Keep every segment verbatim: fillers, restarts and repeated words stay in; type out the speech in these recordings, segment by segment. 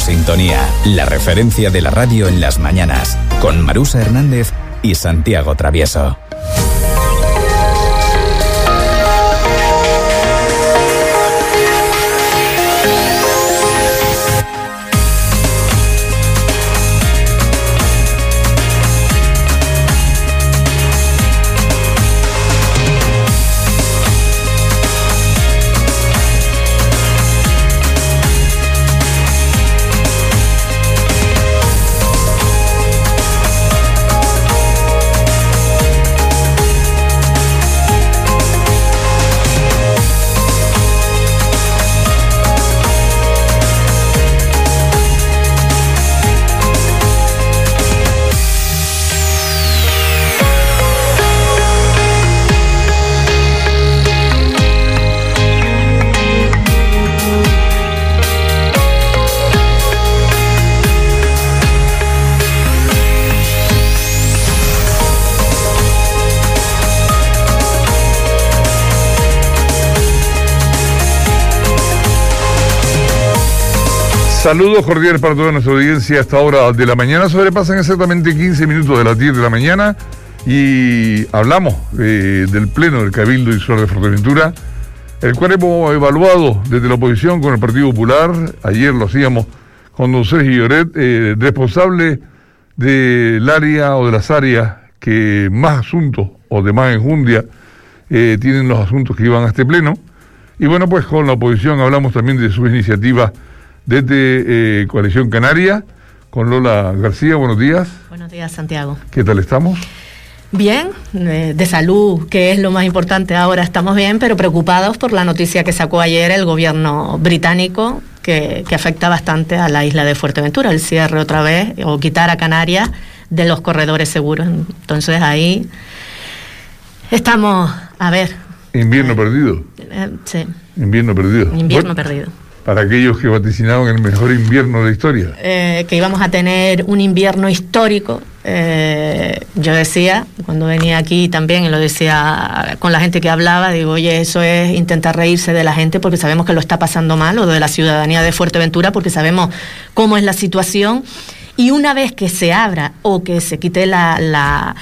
Sintonía, la referencia de la radio en las mañanas, con Marusa Hernández y Santiago Travieso. Saludos cordiales para toda nuestra audiencia. A esta hora de la mañana sobrepasan exactamente quince minutos de las diez de la mañana y hablamos eh, del Pleno del Cabildo Insular de Fuerteventura, el cual hemos evaluado desde la oposición con el Partido Popular. Ayer lo hacíamos con don Sergio Lloret, eh, responsable del área o de las áreas que más asuntos o de más enjundia eh, tienen los asuntos que iban a este Pleno. Y bueno, pues con la oposición hablamos también de sus iniciativas desde eh, Coalición Canaria, con Lola García. Buenos días. Buenos días, Santiago. ¿Qué tal estamos? Bien, eh, de salud, que es lo más importante ahora, estamos bien, pero preocupados por la noticia que sacó ayer el gobierno británico, que, que afecta bastante a la isla de Fuerteventura, el cierre otra vez, o quitar a Canarias de los corredores seguros. Entonces ahí estamos, a ver. Invierno eh, perdido. Eh, sí. Invierno perdido. Invierno bueno, perdido. Para aquellos que vaticinaban el mejor invierno de la historia. Eh, que íbamos a tener un invierno histórico. Eh, yo decía, cuando venía aquí también, y lo decía con la gente que hablaba, digo, oye, eso es intentar reírse de la gente porque sabemos que lo está pasando mal, o de la ciudadanía de Fuerteventura, porque sabemos cómo es la situación. Y una vez que se abra o que se quite la... la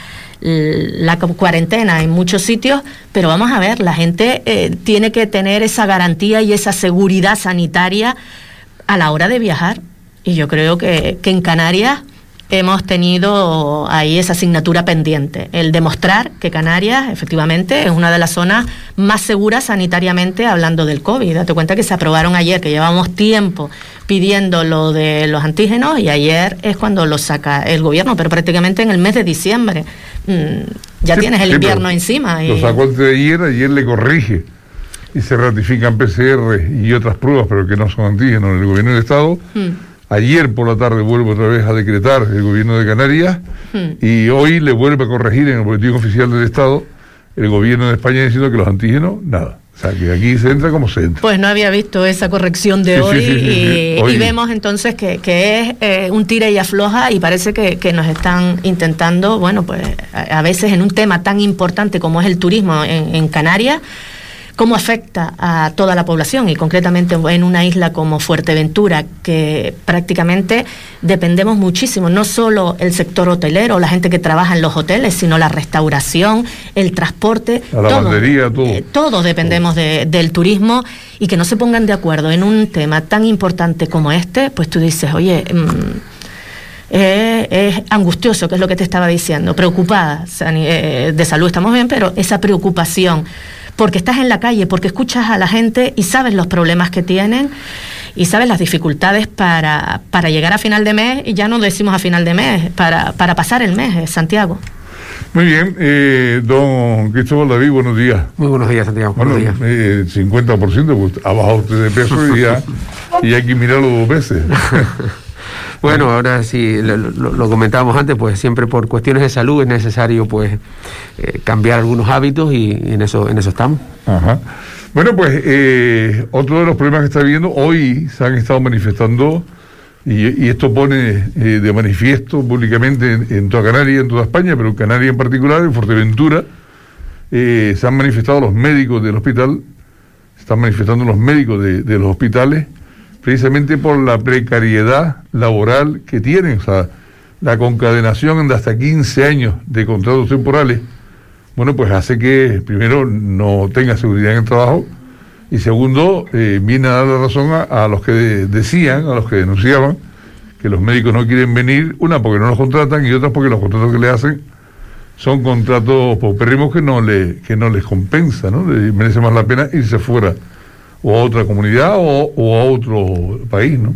la cuarentena en muchos sitios, pero vamos a ver, la gente eh, tiene que tener esa garantía y esa seguridad sanitaria a la hora de viajar, y yo creo que, que en Canarias hemos tenido ahí esa asignatura pendiente, el demostrar que Canarias efectivamente es una de las zonas más seguras sanitariamente hablando del COVID. Date cuenta que se aprobaron ayer, que llevamos tiempo pidiendo lo de los antígenos, y ayer es cuando lo saca el gobierno, pero prácticamente en el mes de diciembre. Mm, ya sí, tienes el sí, invierno encima. Y... Lo sacó antes de ayer, ayer le corrige y se ratifican P C R y otras pruebas, pero que no son antígenos en el gobierno del Estado. Mm. Ayer por la tarde vuelve otra vez a decretar el gobierno de Canarias hmm. y hoy le vuelve a corregir en el boletín oficial del Estado el gobierno de España diciendo que los antígenos, nada. O sea, que aquí se entra como se entra. Pues no había visto esa corrección de sí, hoy, sí, sí, sí, y, sí. hoy y vemos entonces que, que es eh, un tira y afloja, y parece que, que nos están intentando, bueno, pues a, a veces en un tema tan importante como es el turismo en, en Canarias, cómo afecta a toda la población, y concretamente en una isla como Fuerteventura, que prácticamente dependemos muchísimo, no solo el sector hotelero, la gente que trabaja en los hoteles, sino la restauración, el transporte, la lavandería, todo. Eh, todos dependemos todo. De, del turismo, y que no se pongan de acuerdo en un tema tan importante como este, pues tú dices, oye... Mmm, Eh, es angustioso, que es lo que te estaba diciendo, preocupada, eh, de salud estamos bien, pero esa preocupación, porque estás en la calle, porque escuchas a la gente y sabes los problemas que tienen y sabes las dificultades para, para llegar a final de mes, y ya no decimos a final de mes, para, para pasar el mes, Santiago. Muy bien, eh, don Cristóbal David, buenos días. Muy buenos días, Santiago. Bueno, buenos días. Eh, cincuenta por ciento, pues ha bajado usted de peso y, ya, y hay que mirarlo dos veces. Bueno, ahora sí, lo, lo, lo comentábamos antes, pues siempre por cuestiones de salud es necesario pues eh, cambiar algunos hábitos, y, y en eso en eso estamos. Ajá. Bueno, pues eh, otro de los problemas que está habiendo, hoy se han estado manifestando, y, y esto pone eh, de manifiesto públicamente en, en toda Canarias, en toda España, pero en Canarias en particular, en Fuerteventura, eh, se han manifestado los médicos del hospital, se están manifestando los médicos de, de los hospitales, precisamente por la precariedad laboral que tienen, o sea, la concadenación de hasta quince años de contratos temporales, bueno, pues hace que, primero, no tenga seguridad en el trabajo, y segundo, eh, viene a dar la razón a, a los que de, decían, a los que denunciaban, que los médicos no quieren venir, una porque no los contratan, y otra porque los contratos que le hacen son contratos paupérrimos que no le, que no les compensa, ¿no? Les merece más la pena irse fuera, o a otra comunidad, o, o a otro país, ¿no?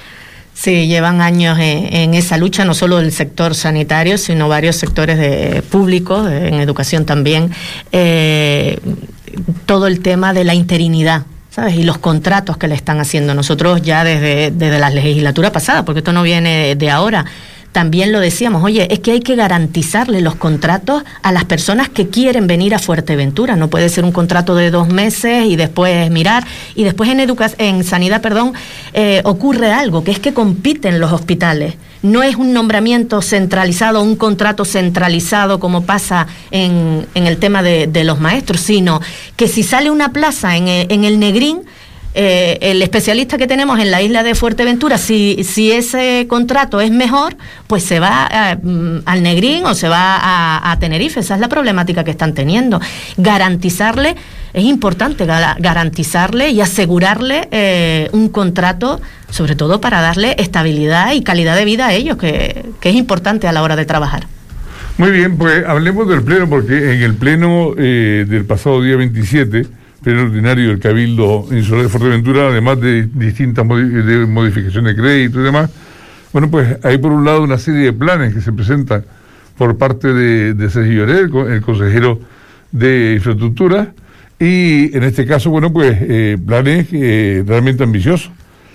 Sí, llevan años en, en esa lucha, no solo del sector sanitario, sino varios sectores de públicos, en educación también, eh, todo el tema de la interinidad, ¿sabes? Y los contratos que le están haciendo. Nosotros ya desde, desde la legislatura pasada, porque esto no viene de, de ahora, también lo decíamos, oye, es que hay que garantizarle los contratos a las personas que quieren venir a Fuerteventura. No puede ser un contrato de dos meses y después mirar. Y después en educa- en sanidad, perdón, eh, ocurre algo, que es que compiten los hospitales. No es un nombramiento centralizado, un contrato centralizado como pasa en, en el tema de, de los maestros, sino que si sale una plaza en, en el Negrín, Eh, el especialista que tenemos en la isla de Fuerteventura, si, si ese contrato es mejor, pues se va a, al Negrín o se va a, a Tenerife. Esa es la problemática que están teniendo. Garantizarle, es importante garantizarle y asegurarle eh, un contrato, sobre todo para darle estabilidad y calidad de vida a ellos, que, que es importante a la hora de trabajar. Muy bien, pues hablemos del pleno, porque en el pleno eh, del pasado día veintisiete, pleno ordinario del Cabildo Insular de Fuerteventura, además de distintas modi- de modificaciones de crédito y demás, bueno, pues hay por un lado una serie de planes que se presentan por parte de, de Sergio Lloret, el, el consejero de Infraestructura, y en este caso, bueno, pues eh, planes eh, realmente ambiciosos,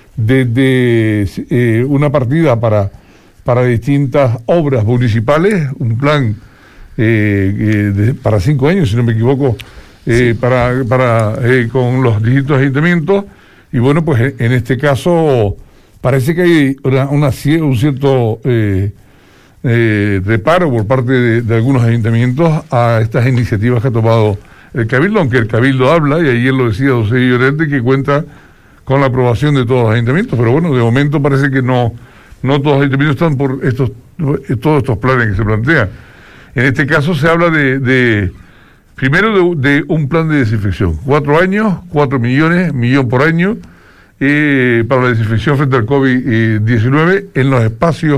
desde eh, una partida para, para distintas obras municipales, un plan eh, eh, de, para cinco años, si no me equivoco, Eh, sí. para, para eh, con los distintos ayuntamientos, y bueno, pues en este caso parece que hay una, una un cierto eh, eh, reparo por parte de, de algunos ayuntamientos a estas iniciativas que ha tomado el Cabildo, aunque el Cabildo habla, y ayer lo decía José Llorente, que cuenta con la aprobación de todos los ayuntamientos, pero bueno, de momento parece que no, no todos los ayuntamientos están por estos todos estos planes que se plantean. En este caso se habla de, de primero de, de un plan de desinfección, cuatro años, cuatro millones, millón por año, eh, para la desinfección frente al COVID diecinueve en los espacios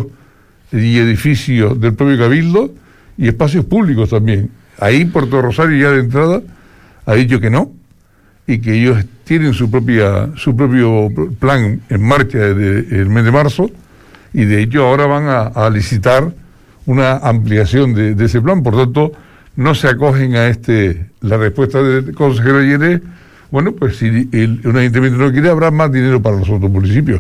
y edificios del propio Cabildo y espacios públicos también. Ahí Puerto Rosario ya de entrada ha dicho que no, y que ellos tienen su propia su propio plan en marcha desde el mes de marzo, y de hecho ahora van a, a licitar una ampliación de, de ese plan. Por tanto, no se acogen a este la respuesta del consejero ayer es, bueno, pues si el, un ayuntamiento no quiere, habrá más dinero para los otros municipios.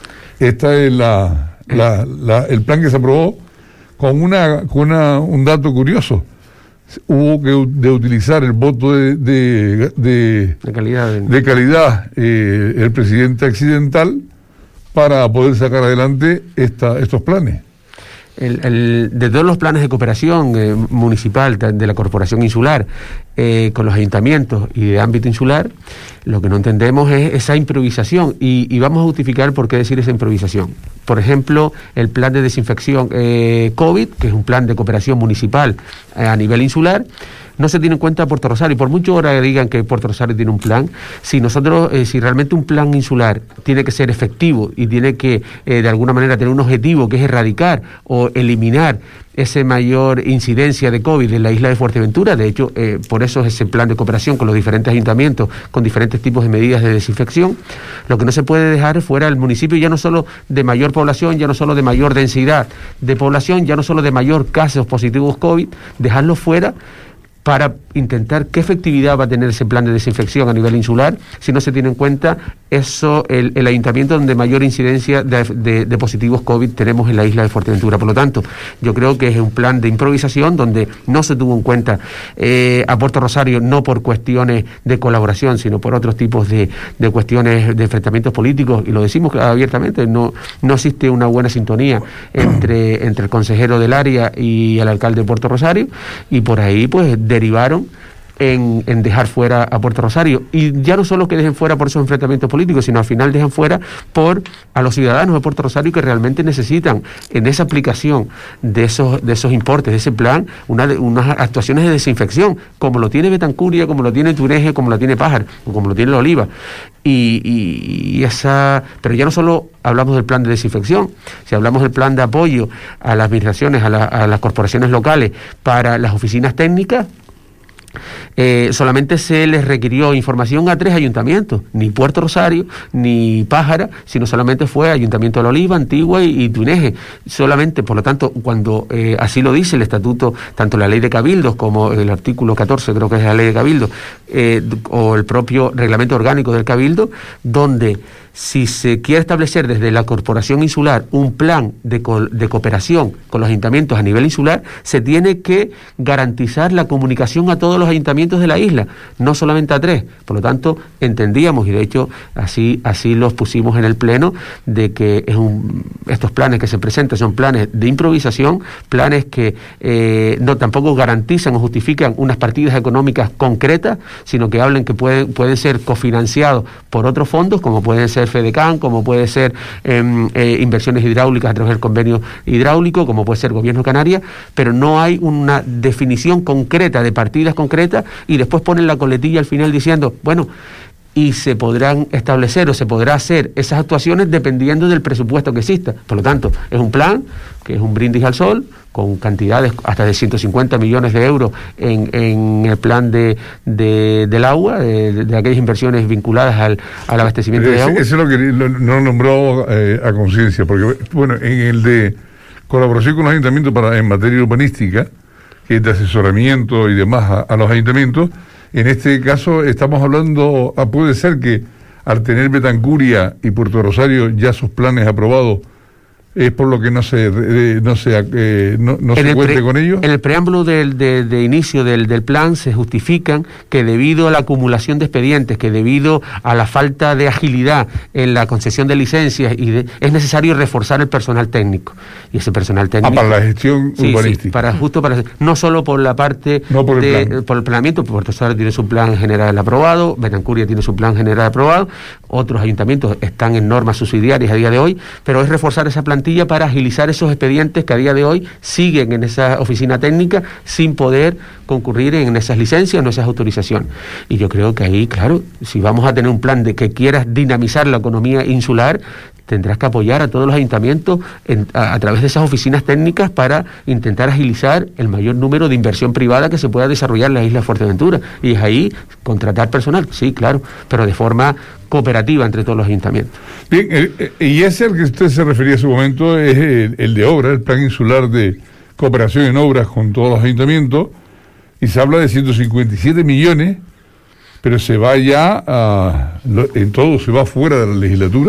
Esta es la, la, la el plan que se aprobó con una con una, un dato curioso. Hubo que de utilizar el voto de de, de, de calidad, de... de calidad eh, el presidente accidental para poder sacar adelante esta, estos planes. El, el, de todos los planes de cooperación eh, municipal de la Corporación Insular eh, con los ayuntamientos y de ámbito insular, lo que no entendemos es esa improvisación, y, y vamos a justificar por qué decir esa improvisación. Por ejemplo, el plan de desinfección eh, COVID, que es un plan de cooperación municipal eh, a nivel insular, no se tiene en cuenta Puerto Rosario. Por mucho ahora digan que Puerto Rosario tiene un plan, si nosotros, eh, si realmente un plan insular tiene que ser efectivo y tiene que eh, de alguna manera tener un objetivo, que es erradicar o eliminar esa mayor incidencia de COVID en la isla de Fuerteventura, de hecho, eh, por eso es ese plan de cooperación con los diferentes ayuntamientos, con diferentes tipos de medidas de desinfección, lo que no se puede dejar fuera el municipio, ya no solo de mayor población, ya no solo de mayor densidad de población, ya no solo de mayor casos positivos COVID, dejarlo fuera para intentar qué efectividad va a tener ese plan de desinfección a nivel insular si no se tiene en cuenta eso, el, el ayuntamiento donde mayor incidencia de, de, de positivos COVID tenemos en la isla de Fuerteventura. Por lo tanto, yo creo que es un plan de improvisación donde no se tuvo en cuenta eh, a Puerto Rosario, no por cuestiones de colaboración, sino por otros tipos de, de cuestiones de enfrentamientos políticos, y lo decimos abiertamente, no, no existe una buena sintonía entre, entre el consejero del área y el alcalde de Puerto Rosario, y por ahí pues derivaron en, en dejar fuera a Puerto Rosario. Y ya no solo que dejen fuera por esos enfrentamientos políticos, sino al final dejan fuera por a los ciudadanos de Puerto Rosario que realmente necesitan en esa aplicación de esos, de esos importes, de ese plan, una de, unas actuaciones de desinfección, como lo tiene Betancuria, como lo tiene Tuneje, como lo tiene Pájaro, o como lo tiene La Oliva. Y, y, y esa, pero ya no solo hablamos del plan de desinfección, si hablamos del plan de apoyo a las administraciones, a, la, a las corporaciones locales para las oficinas técnicas, Eh, solamente se les requirió información a tres ayuntamientos, ni Puerto Rosario, ni Pájara, sino solamente fue Ayuntamiento de La Oliva, Antigua y, y Tuneje. Solamente, por lo tanto, cuando eh, así lo dice el estatuto, tanto la ley de cabildos como el artículo catorce, creo que es la ley de cabildos, eh, o el propio reglamento orgánico del cabildo, donde si se quiere establecer desde la Corporación Insular un plan de, co de cooperación con los ayuntamientos a nivel insular, se tiene que garantizar la comunicación a todos los ayuntamientos de la isla, no solamente a tres. Por lo tanto, entendíamos, y de hecho así, así los pusimos en el pleno, de que es un, estos planes que se presentan son planes de improvisación, planes que eh, no tampoco garantizan o justifican unas partidas económicas concretas, sino que hablan que pueden, pueden ser cofinanciados por otros fondos, como pueden ser FEDECAN, como puede ser eh, eh, inversiones hidráulicas a través del convenio hidráulico, como puede ser Gobierno de Canarias, pero no hay una definición concreta de partidas concretas y después ponen la coletilla al final diciendo, bueno, y se podrán establecer o se podrá hacer esas actuaciones dependiendo del presupuesto que exista. Por lo tanto, es un plan que es un brindis al sol, con cantidades hasta de ciento cincuenta millones de euros en, en el plan de, de, del agua, de, de aquellas inversiones vinculadas al, al abastecimiento ese, de agua. Eso es lo que lo, no lo nombró eh, a conciencia, porque, bueno, en el de colaboración con los ayuntamientos para en materia urbanística, que es de asesoramiento y demás a, a los ayuntamientos, en este caso estamos hablando, ah, puede ser que al tener Betancuria y Puerto Rosario ya sus planes aprobados, es por lo que no se eh, no se, eh, no, no se cuente con ellos. En el preámbulo del, de, de inicio del, del plan se justifican que debido a la acumulación de expedientes, que debido a la falta de agilidad en la concesión de licencias y de, es necesario reforzar el personal técnico. Y ese personal técnico... Ah, para la gestión sí, urbanística. Sí, para, justo para, no solo por la parte no por, de, el plan. por el planeamiento, Puerto Rosario tiene su plan general aprobado, Betancuria tiene su plan general aprobado, otros ayuntamientos están en normas subsidiarias a día de hoy, pero es reforzar esa plantilla para agilizar esos expedientes que a día de hoy siguen en esa oficina técnica sin poder concurrir en esas licencias o en esas autorizaciones. Y yo creo que ahí, claro, si vamos a tener un plan de que quieras dinamizar la economía insular, tendrás que apoyar a todos los ayuntamientos en, a, a través de esas oficinas técnicas para intentar agilizar el mayor número de inversión privada que se pueda desarrollar en la isla de Fuerteventura. Y es ahí contratar personal, sí, claro, pero de forma cooperativa entre todos los ayuntamientos. Bien, eh, eh, y ese al que usted se refería hace un momento es el, el de obra, el plan insular de cooperación en obras con todos los ayuntamientos, y se habla de ciento cincuenta y siete millones, pero se va ya a, lo, en todo se va fuera de la legislatura,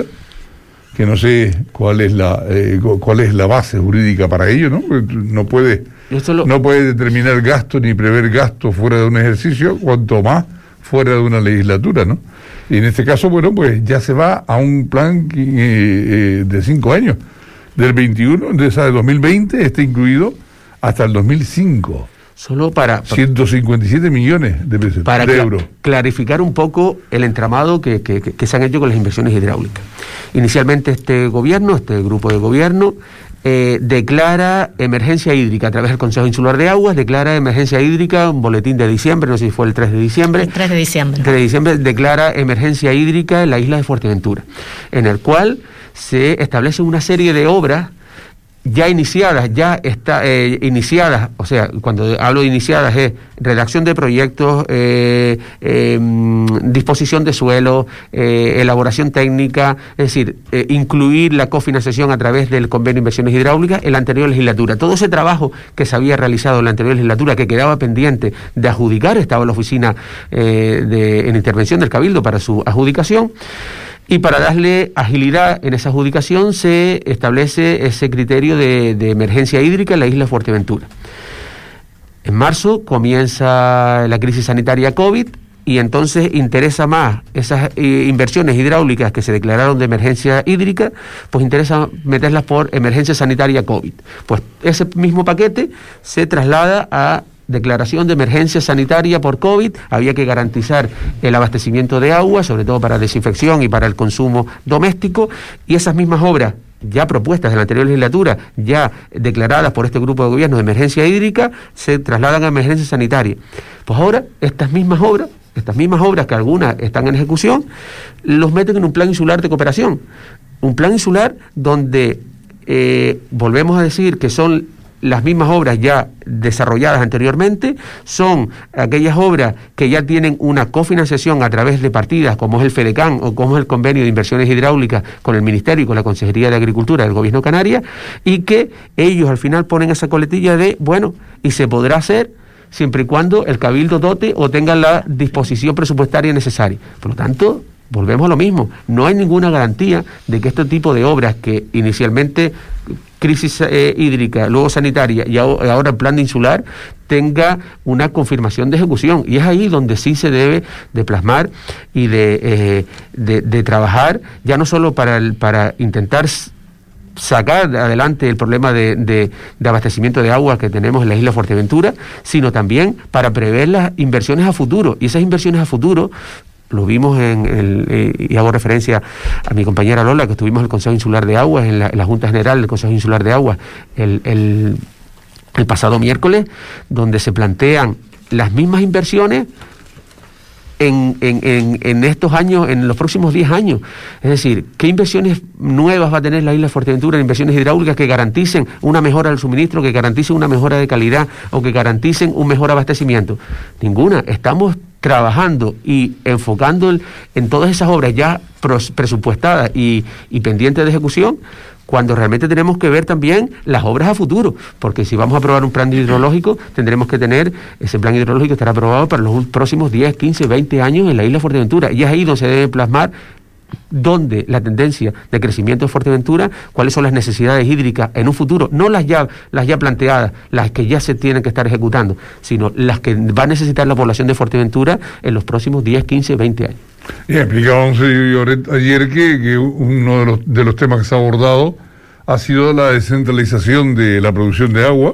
que no sé cuál es la eh, cuál es la base jurídica para ello, ¿no? No puede lo... no puede determinar gasto ni prever gasto fuera de un ejercicio, cuanto más fuera de una legislatura, ¿no? Y en este caso, bueno, pues ya se va a un plan eh, eh, de cinco años, del veintiuno, de esa de dos mil veinte, está incluido hasta el dos mil cinco. Solo para, para ciento cincuenta y siete millones de pesos, para de euros. Clarificar un poco el entramado que, que, que, que se han hecho con las inversiones hidráulicas. Inicialmente este gobierno, este grupo de gobierno, eh, declara emergencia hídrica a través del Consejo Insular de Aguas, declara emergencia hídrica, un boletín de diciembre, no sé si fue el tres de diciembre. El tres de diciembre. tres de diciembre declara emergencia hídrica en la isla de Fuerteventura, en el cual se establece una serie de obras ya iniciadas, ya está eh, iniciadas, o sea, cuando hablo de iniciadas es redacción de proyectos, eh, eh, disposición de suelo, eh, elaboración técnica, es decir, eh, incluir la cofinanciación a través del convenio de inversiones hidráulicas en la anterior legislatura. Todo ese trabajo que se había realizado en la anterior legislatura, que quedaba pendiente de adjudicar, estaba en la oficina eh, de, en intervención del Cabildo para su adjudicación. Y para darle agilidad en esa adjudicación se establece ese criterio de, de emergencia hídrica en la isla de Fuerteventura. En marzo comienza la crisis sanitaria COVID y entonces interesa más esas eh, inversiones hidráulicas que se declararon de emergencia hídrica, pues interesa meterlas por emergencia sanitaria COVID. Pues ese mismo paquete se traslada a declaración de emergencia sanitaria por COVID, había que garantizar el abastecimiento de agua, sobre todo para desinfección y para el consumo doméstico, y esas mismas obras ya propuestas de la anterior legislatura, ya declaradas por este grupo de gobierno de emergencia hídrica, se trasladan a emergencia sanitaria. Pues ahora, estas mismas obras, estas mismas obras que algunas están en ejecución, los meten en un plan insular de cooperación. Un plan insular donde, eh, volvemos a decir que son las mismas obras ya desarrolladas anteriormente, son aquellas obras que ya tienen una cofinanciación a través de partidas como es el FEDECAN o como es el Convenio de Inversiones Hidráulicas con el Ministerio y con la Consejería de Agricultura del Gobierno de Canarias, y que ellos al final ponen esa coletilla de, bueno, y se podrá hacer siempre y cuando el Cabildo dote o tenga la disposición presupuestaria necesaria. Por lo tanto, volvemos a lo mismo, no hay ninguna garantía de que este tipo de obras que inicialmente crisis eh, hídrica, luego sanitaria y ahora el plan de insular tenga una confirmación de ejecución, y es ahí donde sí se debe de plasmar y de, eh, de, de trabajar, ya no solo para, el, para intentar sacar adelante el problema de, de, de abastecimiento de agua que tenemos en la isla Fuerteventura, sino también para prever las inversiones a futuro, y esas inversiones a futuro lo vimos en el, eh, y hago referencia a mi compañera Lola, que estuvimos en el Consejo Insular de Aguas, en la, en la Junta General del Consejo Insular de Aguas, el, el, el pasado miércoles, donde se plantean las mismas inversiones en, en, en, en estos años, en los próximos diez años. Es decir, ¿qué inversiones nuevas va a tener la isla Fuerteventura? Inversiones hidráulicas que garanticen una mejora del suministro, que garanticen una mejora de calidad o que garanticen un mejor abastecimiento. Ninguna. Estamos trabajando y enfocando el, en todas esas obras ya pros, presupuestadas y, y pendientes de ejecución, cuando realmente tenemos que ver también las obras a futuro, porque si vamos a aprobar un plan hidrológico, tendremos que tener, ese plan hidrológico estará aprobado para los próximos diez, quince, veinte años en la isla Fuerteventura, y es ahí donde se debe plasmar dónde la tendencia de crecimiento de Fuerteventura, cuáles son las necesidades hídricas en un futuro, no las ya, las ya planteadas, las que ya se tienen que estar ejecutando, sino las que va a necesitar la población de Fuerteventura en los próximos diez, quince, veinte años. Y explicaba un señor ayer que, que uno de los, de los temas que se ha abordado ha sido la descentralización de la producción de agua,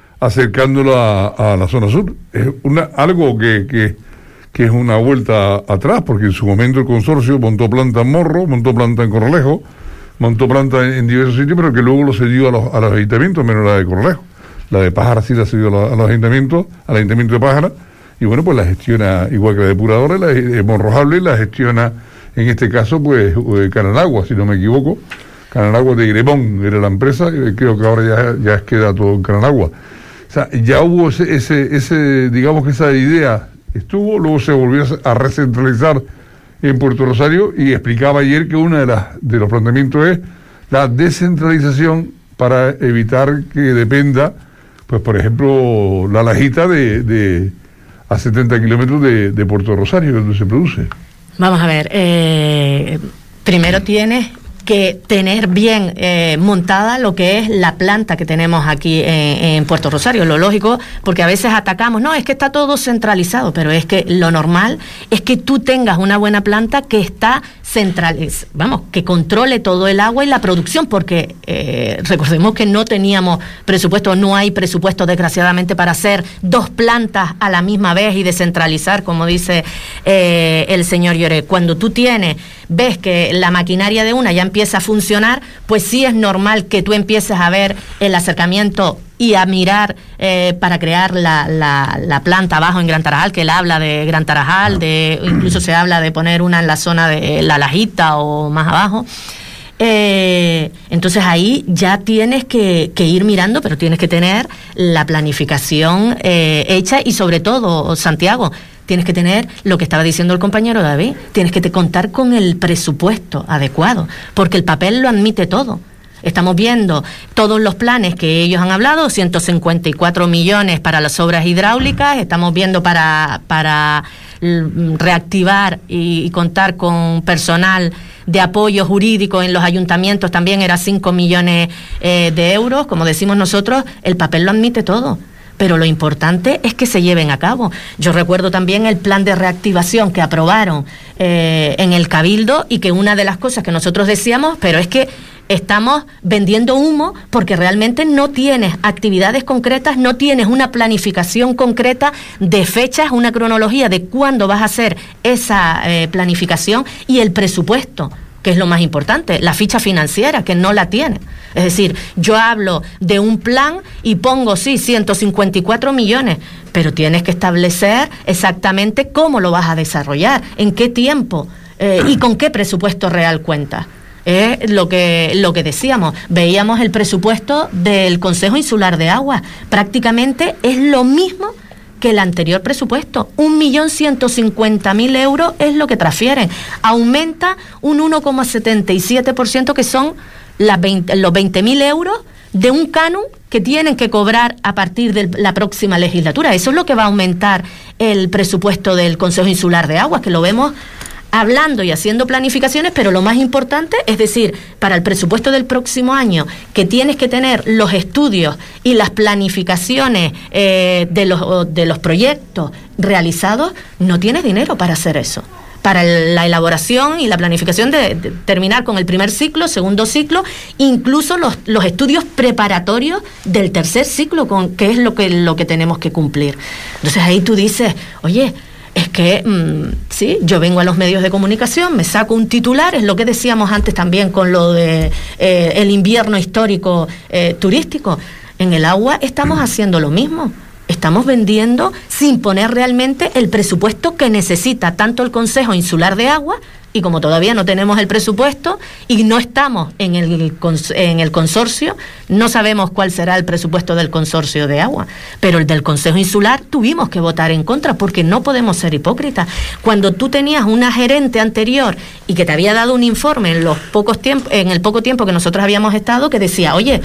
acercándola a, a la zona sur. Es una, algo que, que, que es una vuelta atrás, porque en su momento el consorcio montó planta en Morro, montó planta en Corralejo, montó planta en, en diversos sitios, pero que luego lo cedió a los, a los ayuntamientos, menos la de Corralejo. La de Pájara sí la cedió a los, a los ayuntamientos, al ayuntamiento de Pájara, y bueno, pues la gestiona, igual que la depuradora, la de Monrojable, la gestiona, en este caso, pues, Cananagua, si no me equivoco. Cananagua de Gremón era la empresa, creo que ahora ya, ya queda todo en Cananagua. O sea, ya hubo ese, ese, ese, digamos que esa idea estuvo, luego se volvió a recentralizar en Puerto Rosario, y explicaba ayer que uno de, las, de los planteamientos es la descentralización para evitar que dependa, pues por ejemplo, la Lajita de... de a setenta kilómetros de, de Puerto Rosario, donde se produce. Vamos a ver, eh, primero tienes que tener bien eh, montada lo que es la planta que tenemos aquí en, en Puerto Rosario, lo lógico, porque a veces atacamos, no, es que está todo centralizado, pero es que lo normal es que tú tengas una buena planta que está centralizada, vamos, que controle todo el agua y la producción, porque eh, recordemos que no teníamos presupuesto, no hay presupuesto desgraciadamente para hacer dos plantas a la misma vez y descentralizar, como dice eh, el señor Lloré. Cuando tú tienes, ves que la maquinaria de una ya empieza a funcionar, pues sí es normal que tú empieces a ver el acercamiento y a mirar eh, para crear la, la, la planta abajo en Gran Tarajal, que él habla de Gran Tarajal, de, incluso se habla de poner una en la zona de La Lajita o más abajo. Eh, entonces ahí ya tienes que, que ir mirando, pero tienes que tener la planificación eh, hecha, y sobre todo, Santiago, tienes que tener lo que estaba diciendo el compañero David, tienes que te contar con el presupuesto adecuado, porque el papel lo admite todo. Estamos viendo todos los planes que ellos han hablado, ciento cincuenta y cuatro millones para las obras hidráulicas, estamos viendo para, para reactivar y, y contar con personal de apoyo jurídico en los ayuntamientos, también era cinco millones eh, de euros, como decimos nosotros, el papel lo admite todo. pero lo importante es que se lleven a cabo. Yo recuerdo también el plan de reactivación que aprobaron eh, en el Cabildo, y que una de las cosas que nosotros decíamos, pero es que estamos vendiendo humo porque realmente no tienes actividades concretas, no tienes una planificación concreta de fechas, una cronología de cuándo vas a hacer esa eh, planificación, y el presupuesto, que es lo más importante, la ficha financiera, que no la tiene. Es decir, yo hablo de un plan y pongo, sí, ciento cincuenta y cuatro millones, pero tienes que establecer exactamente cómo lo vas a desarrollar, en qué tiempo eh, y con qué presupuesto real cuentas. Es eh, lo que lo que decíamos, veíamos el presupuesto del Consejo Insular de Agua, prácticamente es lo mismo que el anterior presupuesto, un millón ciento cincuenta mil euros es lo que transfieren, aumenta un uno coma setenta y siete por ciento, que son las veinte, los veinte mil euros de un canon que tienen que cobrar a partir de la próxima legislatura. Eso es lo que va a aumentar el presupuesto del Consejo Insular de Aguas, que lo vemos hablando y haciendo planificaciones, pero lo más importante, es decir, para el presupuesto del próximo año, que tienes que tener los estudios y las planificaciones eh, de los, de los proyectos realizados, no tienes dinero para hacer eso. Para la elaboración y la planificación de, de terminar con el primer ciclo, segundo ciclo, incluso los, los estudios preparatorios del tercer ciclo, con, que es lo que, lo que tenemos que cumplir. Entonces ahí tú dices, oye, es que, mmm, sí, yo vengo a los medios de comunicación, me saco un titular, es lo que decíamos antes también con lo de eh, el invierno histórico eh, turístico. En el agua estamos haciendo lo mismo. Estamos vendiendo sin poner realmente el presupuesto que necesita tanto el Consejo Insular de Agua, y como todavía no tenemos el presupuesto y no estamos en el, en el consorcio, no sabemos cuál será el presupuesto del consorcio de agua, pero el del Consejo Insular tuvimos que votar en contra porque no podemos ser hipócritas. Cuando tú tenías una gerente anterior y que te había dado un informe en los pocos tiempos, en el poco tiempo que nosotros habíamos estado, que decía, oye,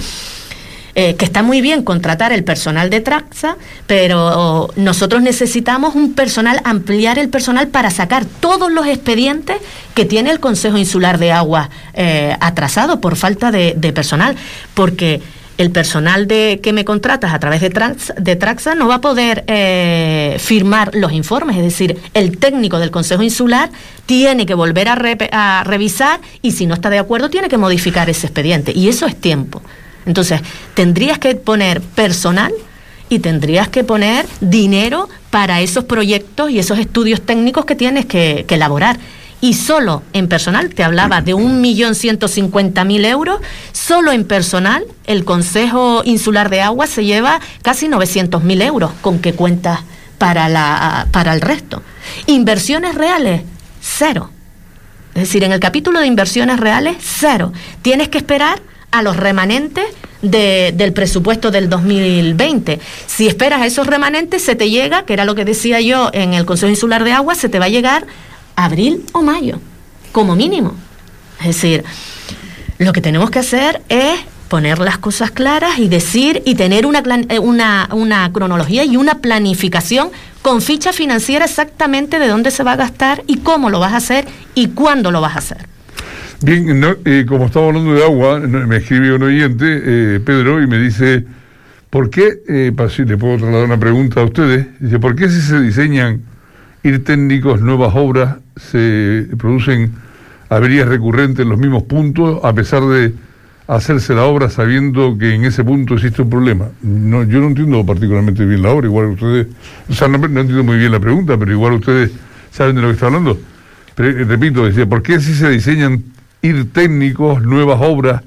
Eh, que está muy bien contratar el personal de Traxa, pero nosotros necesitamos un personal, ampliar el personal para sacar todos los expedientes que tiene el Consejo Insular de Agua eh, atrasado por falta de, de personal, porque el personal de que me contratas a través de Traxa, de Traxa no va a poder eh, firmar los informes, es decir, el técnico del Consejo Insular tiene que volver a, re, a revisar, y si no está de acuerdo tiene que modificar ese expediente, y eso es tiempo. Entonces, tendrías que poner personal y tendrías que poner dinero para esos proyectos y esos estudios técnicos que tienes que, que elaborar. Y solo en personal, te hablaba de un millón ciento cincuenta mil euros, solo en personal el Consejo Insular de Agua se lleva casi novecientos mil euros, con que cuentas para, la, para el resto. Inversiones reales, cero. Es decir, en el capítulo de inversiones reales, cero. Tienes que esperar a los remanentes de, del presupuesto del dos mil veinte. Si esperas a esos remanentes, se te llega, que era lo que decía yo en el Consejo Insular de Agua, se te va a llegar abril o mayo, como mínimo. Es decir, lo que tenemos que hacer es poner las cosas claras y decir y tener una, una, una cronología y una planificación con ficha financiera exactamente de dónde se va a gastar y cómo lo vas a hacer y cuándo lo vas a hacer. Bien, no, eh, como estamos hablando de agua, me escribe un oyente, eh, Pedro, y me dice, ¿por qué, eh, para si le puedo trasladar una pregunta a ustedes, dice, ¿por qué si se diseñan ir técnicos, nuevas obras, se producen averías recurrentes en los mismos puntos, a pesar de hacerse la obra sabiendo que en ese punto existe un problema? No, yo no entiendo particularmente bien la obra, igual ustedes, o sea, no, no entiendo muy bien la pregunta, pero igual ustedes saben de lo que está hablando. Pero, eh, repito, decía, ¿por qué si se diseñan ir técnicos, nuevas obras,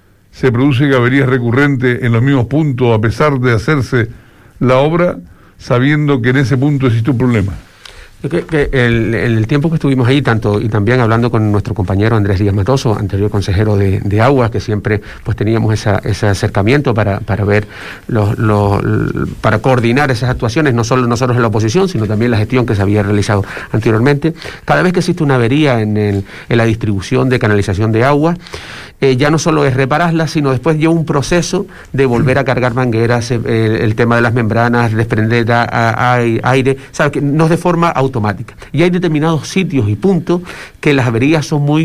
se producen averías recurrentes en los mismos puntos a pesar de hacerse la obra, sabiendo que en ese punto existe un problema? Yo creo que el, el tiempo que estuvimos ahí, tanto y también hablando con nuestro compañero Andrés Díaz Matoso, anterior consejero de, de Aguas, que siempre pues teníamos esa, ese acercamiento para, para ver los, los, para coordinar esas actuaciones, no solo nosotros en la oposición, sino también la gestión que se había realizado anteriormente. Cada vez que existe una avería en, el, en la distribución de canalización de agua, eh, ya no solo es repararla, sino después lleva un proceso de volver a cargar mangueras, eh, el, el tema de las membranas, desprender a, a, a, aire, ¿sabes? Que no es de forma automática. Y hay determinados sitios y puntos que las averías son muy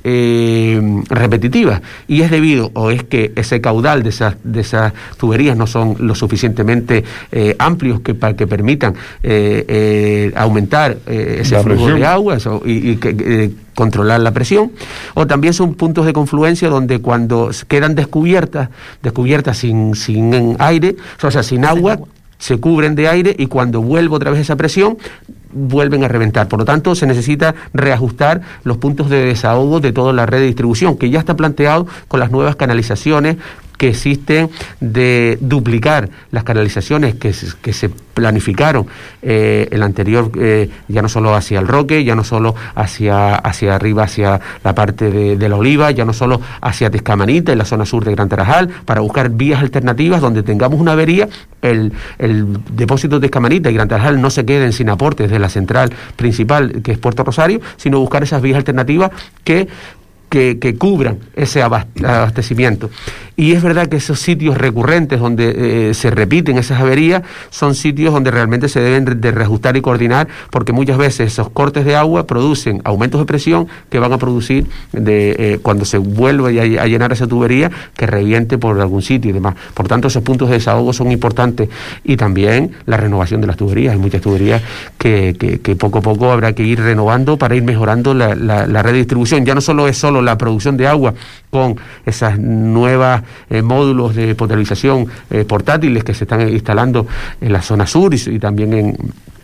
eh, repetitivas, y es debido o es que ese caudal de esas, de esas tuberías no son lo suficientemente eh, amplios que para que permitan eh, eh, aumentar eh, ese la flujo presión de agua eso, y, y que eh, controlar la presión, o también son puntos de confluencia donde cuando quedan descubiertas, descubiertas sin, sin aire, o sea, sin agua, se cubren de aire y cuando vuelve otra vez esa presión, vuelven a reventar. Por lo tanto, se necesita reajustar los puntos de desahogo de toda la red de distribución, que ya está planteado con las nuevas canalizaciones que existen, de duplicar las canalizaciones que, que se planificaron eh, el anterior, eh, ya no solo hacia el Roque, ya no solo hacia, hacia arriba, hacia la parte de, de la Oliva, ya no solo hacia Tezcamanita, en la zona sur de Gran Tarajal, para buscar vías alternativas donde tengamos una avería, el, el depósito de Tezcamanita y Gran Tarajal no se queden sin aportes de la central principal, que es Puerto Rosario, sino buscar esas vías alternativas que Que, que cubran ese abastecimiento. Y es verdad que esos sitios recurrentes donde eh, se repiten esas averías son sitios donde realmente se deben de reajustar y coordinar, porque muchas veces esos cortes de agua producen aumentos de presión que van a producir de, eh, cuando se vuelve a, a llenar esa tubería, que reviente por algún sitio y demás. Por tanto, esos puntos de desahogo son importantes, y también la renovación de las tuberías. Hay muchas tuberías que, que, que poco a poco habrá que ir renovando para ir mejorando la, la, la red de distribución. Ya no solo es solo la producción de agua con esas nuevas eh, módulos de potabilización eh, portátiles que se están instalando en la zona sur y, y también en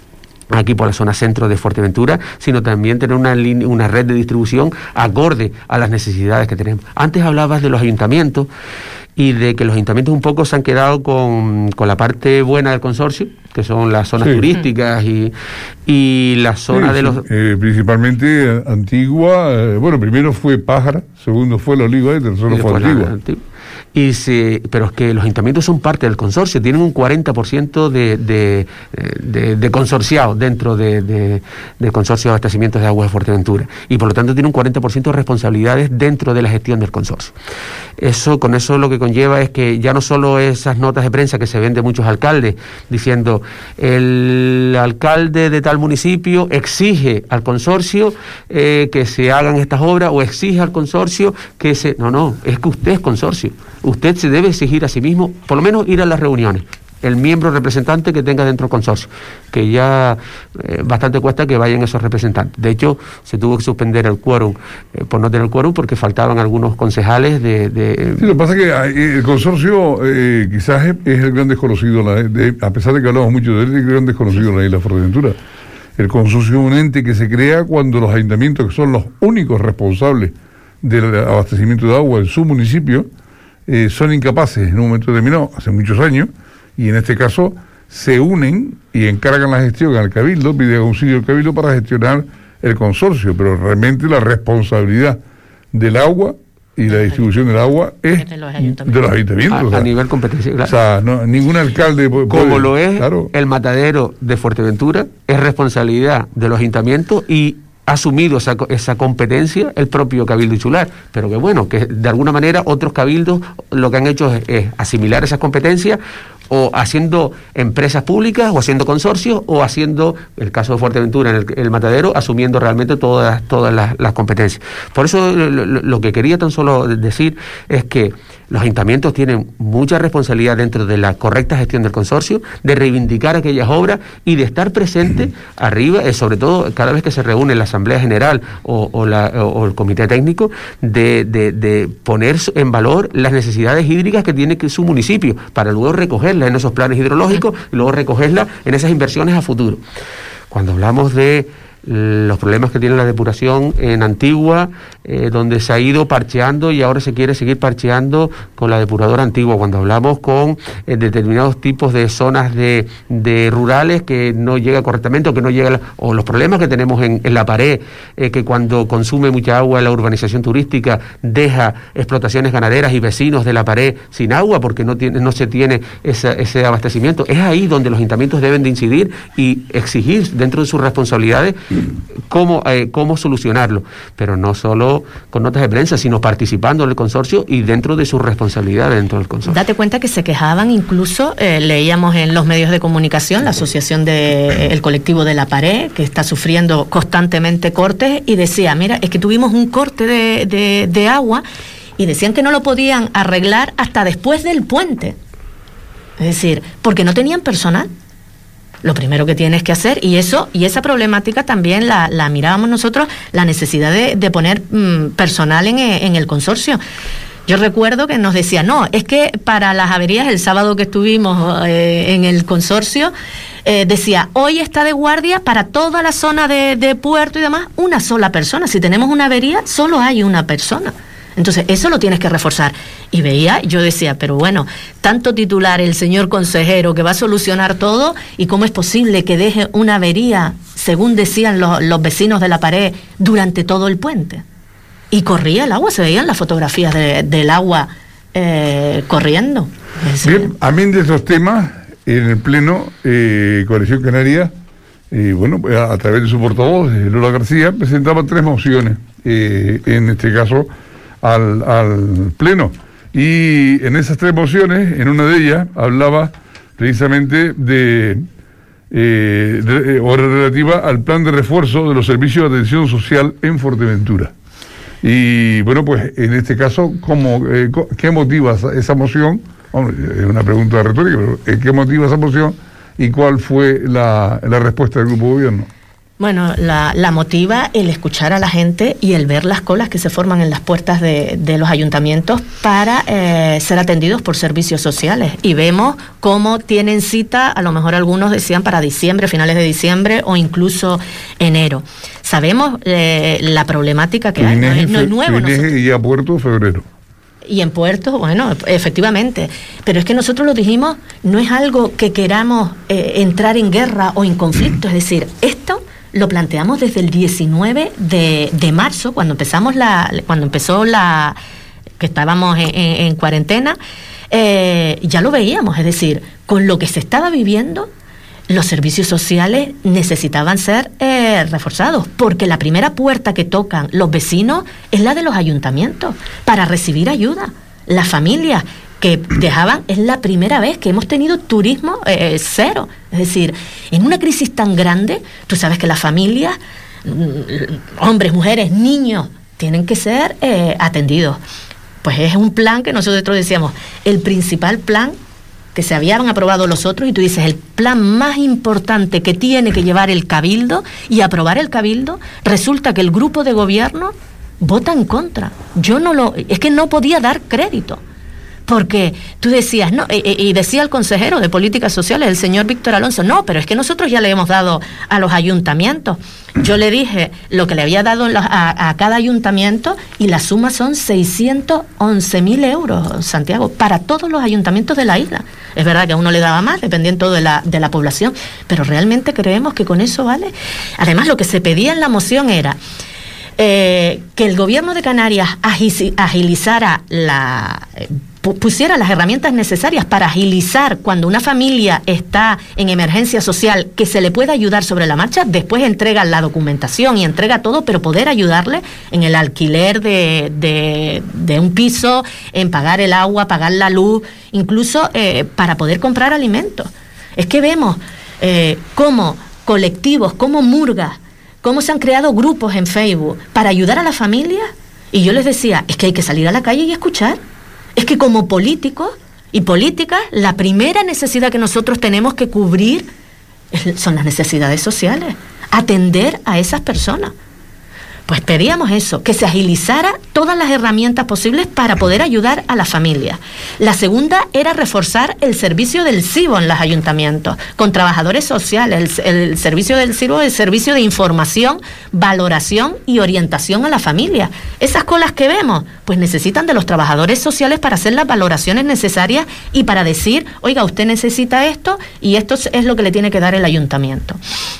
aquí por la zona centro de Fuerteventura, sino también tener una, una red de distribución acorde a las necesidades que tenemos. Antes hablabas de los ayuntamientos y de que los ayuntamientos un poco se han quedado con, con la parte buena del consorcio, que son las zonas sí. turísticas y, y la zona sí, de los... Eh, principalmente Antigua, eh, bueno, primero fue Pájara, segundo fue La Oliva y tercero y fue Antigua. Antigua. Y se, pero es que los ayuntamientos son parte del consorcio, tienen un cuarenta por ciento de, de, de, de consorciados dentro de, de, del consorcio de abastecimientos de agua de Fuerteventura, y por lo tanto tienen un cuarenta por ciento de responsabilidades dentro de la gestión del consorcio. Eso, con eso lo que conlleva es que ya no solo esas notas de prensa que se ven de muchos alcaldes diciendo el alcalde de tal municipio exige al consorcio eh, que se hagan estas obras, o exige al consorcio que se... No, no, es que usted es consorcio. Usted se debe exigir a sí mismo, por lo menos ir a las reuniones, el miembro representante que tenga dentro del consorcio, que ya eh, bastante cuesta que vayan esos representantes. De hecho, se tuvo que suspender el quórum eh, por no tener quórum porque faltaban algunos concejales de... de sí, lo que pasa es que el consorcio eh, quizás es, es el gran desconocido, la, de, a pesar de que hablamos mucho de él, es el gran desconocido de la isla Fuerteventura. El consorcio es un ente que se crea cuando los ayuntamientos, que son los únicos responsables del abastecimiento de agua en su municipio, Eh, son incapaces en un momento determinado, hace muchos años, y en este caso se unen y encargan la gestión al Cabildo, piden auxilio al Cabildo para gestionar el consorcio, pero realmente la responsabilidad del agua y la distribución del agua es de los ayuntamientos. De los ayuntamientos a, o sea, a nivel competencial, claro. O sea, no, ningún alcalde puede... Como lo es claro. El matadero de Fuerteventura, es responsabilidad de los ayuntamientos y ha asumido esa, esa competencia el propio Cabildo Insular, pero que bueno, que de alguna manera otros cabildos lo que han hecho es, es asimilar esas competencias, o haciendo empresas públicas, o haciendo consorcios, o haciendo, el caso de Fuerteventura en el, el matadero, asumiendo realmente todas, todas las, las competencias. Por eso lo, lo que quería tan solo decir es que los ayuntamientos tienen mucha responsabilidad dentro de la correcta gestión del consorcio, de reivindicar aquellas obras y de estar presente arriba, eh, sobre todo cada vez que se reúne la Asamblea General o, o, la, o, o el Comité Técnico, de, de, de poner en valor las necesidades hídricas que tiene que su municipio, para luego recogerlas en esos planes hidrológicos y luego recogerlas en esas inversiones a futuro. Cuando hablamos de los problemas que tiene la depuración en Antigua, eh, donde se ha ido parcheando y ahora se quiere seguir parcheando con la depuradora Antigua. Cuando hablamos con eh, determinados tipos de zonas de, de rurales que no llega correctamente o que no llega, la, o los problemas que tenemos en, en la pared, eh, que cuando consume mucha agua la urbanización turística deja explotaciones ganaderas y vecinos de la pared sin agua porque no tiene, no se tiene esa, ese abastecimiento. Es ahí donde los ayuntamientos deben de incidir y exigir dentro de sus responsabilidades cómo, eh, cómo solucionarlo, pero no solo con notas de prensa, sino participando en el consorcio y dentro de su responsabilidad dentro del consorcio. Date cuenta que se quejaban, incluso eh, leíamos en los medios de comunicación la asociación del de, colectivo de La Pared, que está sufriendo constantemente cortes, y decía, mira, es que tuvimos un corte de, de, de agua y decían que no lo podían arreglar hasta después del puente. Es decir, porque no tenían personal. Lo primero que tienes que hacer, y eso y esa problemática también la, la mirábamos nosotros, la necesidad de, de poner mmm, personal en, en el consorcio. Yo recuerdo que nos decía, no, es que para las averías, el sábado que estuvimos eh, en el consorcio, eh, decía, hoy está de guardia para toda la zona de, de puerto y demás, una sola persona. Si tenemos una avería, solo hay una persona. Entonces, eso lo tienes que reforzar. Y veía, yo decía, pero bueno, tanto titular el señor consejero que va a solucionar todo, y cómo es posible que deje una avería, según decían los, los vecinos de La Pared, durante todo el puente. Y corría el agua, se veían las fotografías de, del agua eh, corriendo. Bien, amén de estos temas, en el Pleno, eh, Coalición Canaria, eh, bueno, a, a través de su portavoz, Lola García, presentaba tres mociones, eh, en este caso, Al, al Pleno, y en esas tres mociones, en una de ellas hablaba precisamente de, eh, de o relativa al plan de refuerzo de los servicios de atención social en Fuerteventura. Y bueno, pues en este caso, ¿cómo, eh, ¿qué motiva esa moción? Bueno, es una pregunta retórica, pero ¿qué motiva esa moción y cuál fue la, la respuesta del grupo de gobierno? Bueno, la, la motiva el escuchar a la gente y el ver las colas que se forman en las puertas de, de los ayuntamientos para eh, ser atendidos por servicios sociales. Y vemos cómo tienen cita, a lo mejor algunos decían para diciembre, finales de diciembre o incluso enero. Sabemos eh, la problemática que hay, no es, no es nuevo. Y a Puerto febrero. Y en Puerto, bueno, efectivamente. Pero es que nosotros lo dijimos, no es algo que queramos eh, entrar en guerra o en conflicto. Es decir, esto lo planteamos desde el diecinueve de marzo, cuando empezamos la, cuando empezó la, que estábamos en, en, en cuarentena, eh, ya lo veíamos, es decir, con lo que se estaba viviendo, los servicios sociales necesitaban ser eh, reforzados, porque la primera puerta que tocan los vecinos es la de los ayuntamientos, para recibir ayuda. Las familias que dejaban, es la primera vez que hemos tenido turismo eh, cero. Es decir, en una crisis tan grande, tú sabes que las familias, hombres, mujeres, niños, tienen que ser eh, atendidos. Pues es un plan que nosotros decíamos, el principal plan que se habían aprobado los otros, y tú dices, el plan más importante que tiene que llevar el Cabildo y aprobar el Cabildo, resulta que el grupo de gobierno vota en contra. Yo no lo, es que no podía dar crédito. Porque tú decías, no, y, y decía el consejero de Políticas Sociales, el señor Víctor Alonso, no, pero es que nosotros ya le hemos dado a los ayuntamientos. Yo le dije lo que le había dado a, a cada ayuntamiento, y la suma son seiscientos once mil euros, Santiago, para todos los ayuntamientos de la isla. Es verdad que a uno le daba más, dependiendo de la, de la población, pero realmente creemos que con eso vale. Además, lo que se pedía en la moción era eh, que el gobierno de Canarias agilizara la... Eh, pusiera las herramientas necesarias para agilizar cuando una familia está en emergencia social, que se le pueda ayudar sobre la marcha, después entrega la documentación y entrega todo, pero poder ayudarle en el alquiler de, de, de un piso, en pagar el agua, pagar la luz, incluso eh, para poder comprar alimentos. Es que vemos eh, cómo colectivos, cómo murgas, cómo se han creado grupos en Facebook para ayudar a las familias, y yo les decía, es que hay que salir a la calle y escuchar. Es que como políticos y políticas, la primera necesidad que nosotros tenemos que cubrir son las necesidades sociales, atender a esas personas. Pues pedíamos eso, que se agilizara todas las herramientas posibles para poder ayudar a las familias. La segunda era reforzar el servicio del C I B O en los ayuntamientos, con trabajadores sociales. El, el servicio del C I B O es el servicio de información, valoración y orientación a la familia. Esas colas que vemos, pues necesitan de los trabajadores sociales para hacer las valoraciones necesarias y para decir, oiga, usted necesita esto y esto es lo que le tiene que dar el ayuntamiento.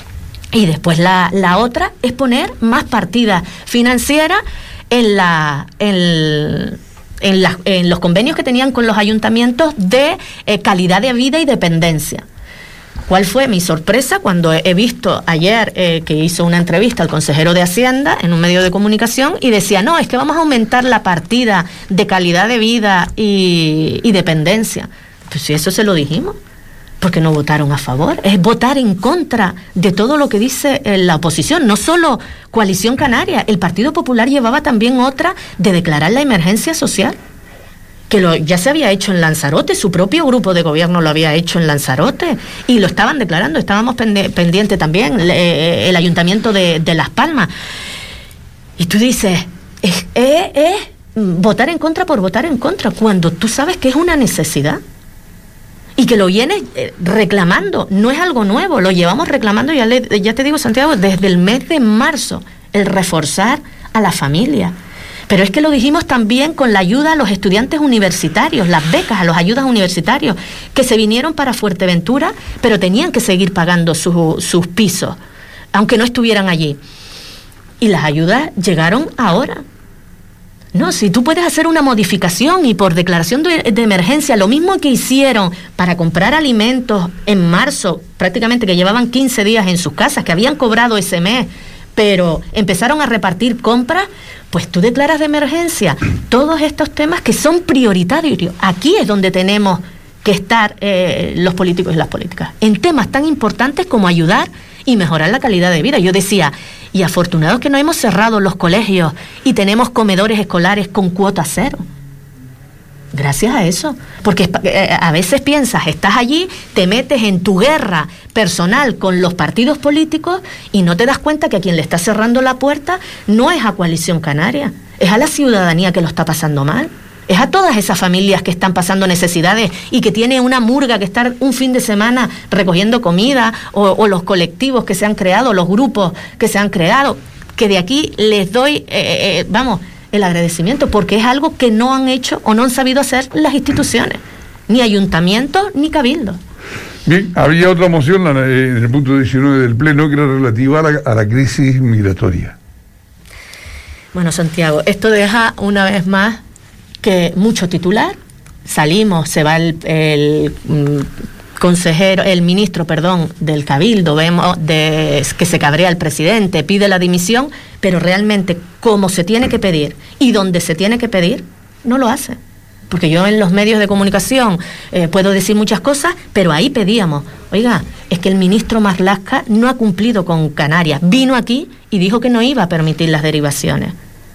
Y después la, la otra es poner más partidas financieras en, la, en, en, la, en los convenios que tenían con los ayuntamientos de eh, calidad de vida y dependencia. ¿Cuál fue mi sorpresa cuando he visto ayer eh, que hizo una entrevista al consejero de Hacienda en un medio de comunicación y decía, no, es que vamos a aumentar la partida de calidad de vida y, y dependencia? Pues si eso se lo dijimos, porque no votaron a favor. Es votar en contra de todo lo que dice eh, la oposición, no solo Coalición Canaria. El Partido Popular llevaba también otra de declarar la emergencia social, que lo, ya se había hecho en Lanzarote, su propio grupo de gobierno lo había hecho en Lanzarote y lo estaban declarando. Estábamos pende, pendiente también eh, el Ayuntamiento de, de Las Palmas. Y tú dices, es eh, eh, votar en contra por votar en contra, cuando tú sabes que es una necesidad y que lo vienes eh, reclamando. No es algo nuevo, lo llevamos reclamando, ya, le, ya te digo, Santiago, desde el mes de marzo, el reforzar a la familia. Pero es que lo dijimos también con la ayuda a los estudiantes universitarios, las becas a los ayudas universitarios, que se vinieron para Fuerteventura, pero tenían que seguir pagando su, sus pisos, aunque no estuvieran allí. Y las ayudas llegaron ahora. No, si tú puedes hacer una modificación y por declaración de, de emergencia, lo mismo que hicieron para comprar alimentos en marzo, prácticamente que llevaban quince días en sus casas, que habían cobrado ese mes, pero empezaron a repartir compras, pues tú declaras de emergencia todos estos temas que son prioritarios. Aquí es donde tenemos que estar eh, los políticos y las políticas, en temas tan importantes como ayudar y mejorar la calidad de vida. Yo decía, y afortunados que no hemos cerrado los colegios y tenemos comedores escolares con cuota cero. Gracias a eso, porque eh, a veces piensas, estás allí, te metes en tu guerra personal con los partidos políticos y no te das cuenta que a quien le está cerrando la puerta no es a Coalición Canaria, es a la ciudadanía que lo está pasando mal, es a todas esas familias que están pasando necesidades y que tiene una murga que estar un fin de semana recogiendo comida, o, o los colectivos que se han creado, los grupos que se han creado, que de aquí les doy, eh, eh, vamos, el agradecimiento, porque es algo que no han hecho o no han sabido hacer las instituciones, ni ayuntamientos ni cabildos. Bien, había otra moción en el punto diecinueve del Pleno que era relativa a la, a la crisis migratoria. Bueno, Santiago, esto deja una vez más que mucho titular, salimos, se va el, el mm, consejero, el ministro, perdón, del Cabildo, vemos de, que se cabrea el presidente, pide la dimisión, pero realmente como se tiene que pedir y donde se tiene que pedir, no lo hace. Porque yo en los medios de comunicación eh, puedo decir muchas cosas, pero ahí pedíamos, oiga, es que el ministro Marlaska no ha cumplido con Canarias, vino aquí y dijo que no iba a permitir las derivaciones.